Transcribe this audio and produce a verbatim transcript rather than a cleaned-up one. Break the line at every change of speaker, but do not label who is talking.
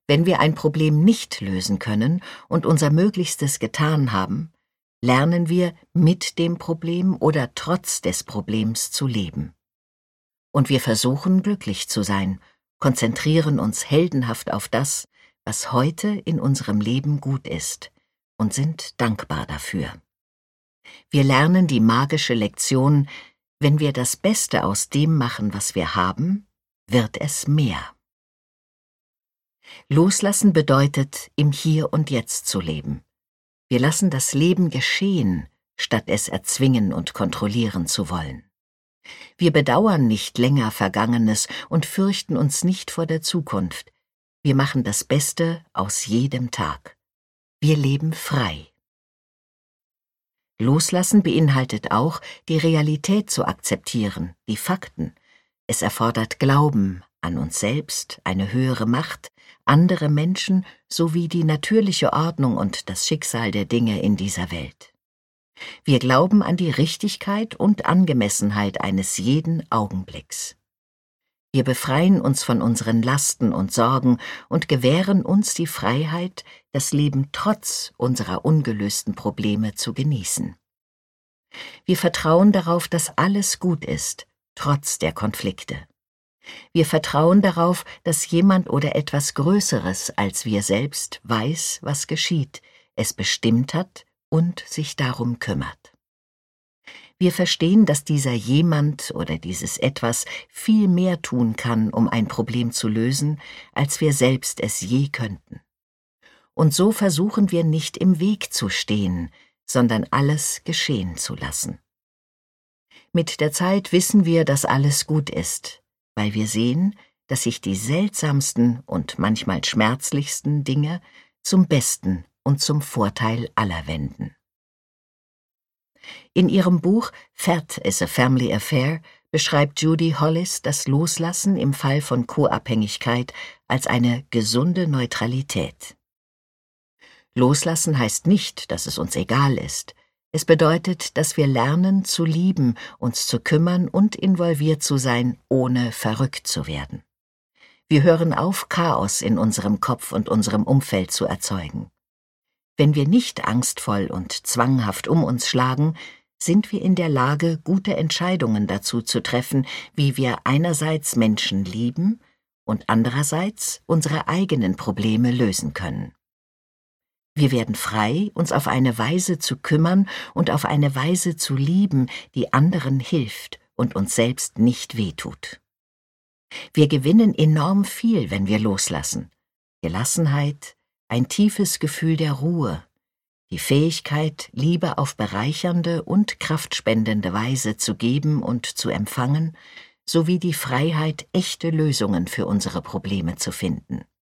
Wenn wir ein Problem nicht lösen können und unser Möglichstes getan haben, lernen wir, mit dem Problem oder trotz des Problems zu leben. Und wir versuchen, glücklich zu sein, konzentrieren uns heldenhaft auf das, was heute in unserem Leben gut ist, und sind dankbar dafür. Wir lernen die magische Lektion: Wenn wir das Beste aus dem machen, was wir haben, wird es mehr. Loslassen bedeutet, im Hier und Jetzt zu leben. Wir lassen das Leben geschehen, statt es erzwingen und kontrollieren zu wollen. Wir bedauern nicht länger Vergangenes und fürchten uns nicht vor der Zukunft. Wir machen das Beste aus jedem Tag. Wir leben frei. Loslassen beinhaltet auch, die Realität zu akzeptieren, die Fakten. Es erfordert Glauben an uns selbst, eine höhere Macht, andere Menschen sowie die natürliche Ordnung und das Schicksal der Dinge in dieser Welt. Wir glauben an die Richtigkeit und Angemessenheit eines jeden Augenblicks. Wir befreien uns von unseren Lasten und Sorgen und gewähren uns die Freiheit, das Leben trotz unserer ungelösten Probleme zu genießen. Wir vertrauen darauf, dass alles gut ist, trotz der Konflikte. Wir vertrauen darauf, dass jemand oder etwas Größeres als wir selbst weiß, was geschieht, es bestimmt hat und sich darum kümmert. Wir verstehen, dass dieser jemand oder dieses etwas viel mehr tun kann, um ein Problem zu lösen, als wir selbst es je könnten. Und so versuchen wir nicht im Weg zu stehen, sondern alles geschehen zu lassen. Mit der Zeit wissen wir, dass alles gut ist, weil wir sehen, dass sich die seltsamsten und manchmal schmerzlichsten Dinge zum Besten und zum Vorteil aller wenden. In ihrem Buch Fat is a Family Affair beschreibt Judy Hollis das Loslassen im Fall von Co-Abhängigkeit als eine gesunde Neutralität. Loslassen heißt nicht, dass es uns egal ist. Es bedeutet, dass wir lernen zu lieben, uns zu kümmern und involviert zu sein, ohne verrückt zu werden. Wir hören auf, Chaos in unserem Kopf und unserem Umfeld zu erzeugen. Wenn wir nicht angstvoll und zwanghaft um uns schlagen, sind wir in der Lage, gute Entscheidungen dazu zu treffen, wie wir einerseits Menschen lieben und andererseits unsere eigenen Probleme lösen können. Wir werden frei, uns auf eine Weise zu kümmern und auf eine Weise zu lieben, die anderen hilft und uns selbst nicht wehtut. Wir gewinnen enorm viel, wenn wir loslassen. Gelassenheit, ein tiefes Gefühl der Ruhe, die Fähigkeit, Liebe auf bereichernde und kraftspendende Weise zu geben und zu empfangen, sowie die Freiheit, echte Lösungen für unsere Probleme zu finden.